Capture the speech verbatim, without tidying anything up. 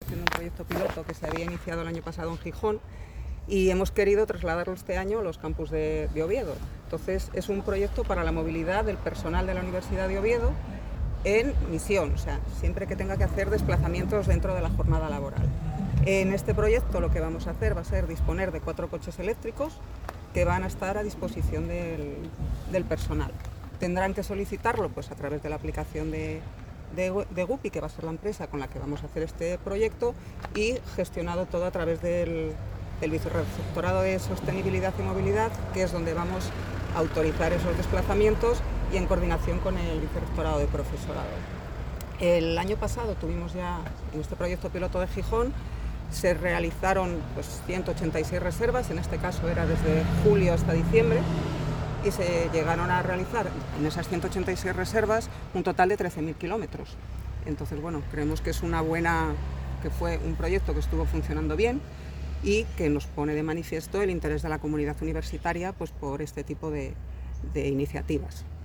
haciendo un proyecto piloto que se había iniciado el año pasado en Gijón y hemos querido trasladarlo este año a los campus de, de Oviedo. Entonces es un proyecto para la movilidad del personal de la Universidad de Oviedo en misión, o sea, siempre que tenga que hacer desplazamientos dentro de la jornada laboral. En este proyecto lo que vamos a hacer va a ser disponer de cuatro coches eléctricos que van a estar a disposición del, del personal. Tendrán que solicitarlo pues, a través de la aplicación de, de, de Guppy, que va a ser la empresa con la que vamos a hacer este proyecto, y gestionado todo a través del, del Vicerrectorado de Sostenibilidad y Movilidad, que es donde vamos a autorizar esos desplazamientos y en coordinación con el Vicerrectorado de Profesorado. El año pasado tuvimos ya en este proyecto piloto de Gijón, se realizaron pues, ciento ochenta y seis reservas, en este caso era desde julio hasta diciembre, y se llegaron a realizar en esas ciento ochenta y seis reservas un total de trece mil kilómetros. Entonces, bueno, creemos que es una buena, que fue un proyecto que estuvo funcionando bien y que nos pone de manifiesto el interés de la comunidad universitaria pues, por este tipo de, de iniciativas.